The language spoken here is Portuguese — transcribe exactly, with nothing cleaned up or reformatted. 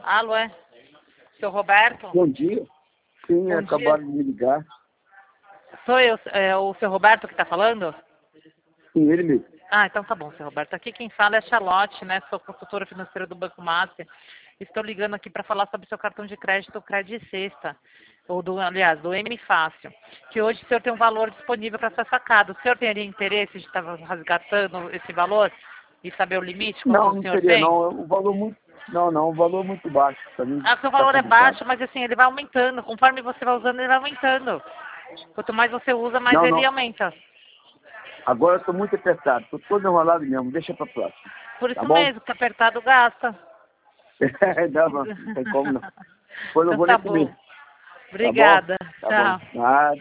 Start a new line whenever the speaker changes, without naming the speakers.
Alô, é? Seu Roberto?
Bom dia. Sim,
Bom
acabaram
dia.
de me ligar.
Sou eu, é o seu Roberto que está falando?
Sim, ele mesmo.
Ah, então tá bom, seu Roberto. Aqui quem fala é a Charlotte, né? Sou consultora financeira do Banco Master. Estou ligando aqui para falar sobre seu cartão de crédito, o Credit Sexta. Ou do, aliás, do M Fácil. Que hoje o senhor tem um valor disponível para ser sacado. O senhor teria interesse de estar resgatando esse valor e saber o limite, quanto
Não,
o
não
senhor
seria
tem?
não. É um valor muito. Não, não, um valor muito baixo. Para mim
Ah, seu
tá
valor é
complicado.
baixo, mas assim, ele vai aumentando. Conforme você vai usando, ele vai aumentando. Quanto mais você usa, mais
Não,
ele
não.
aumenta.
Agora eu estou muito apertado. Estou todo enrolado mesmo. Deixa para próxima.
Por
Tá
isso
bom?
mesmo, que apertado gasta.
não, não, não tem como não. Depois eu não
Então
vou
tá
nem
bom.
comer. Tá bom?
Obrigada.
Tá bom.
Tchau.
Nada.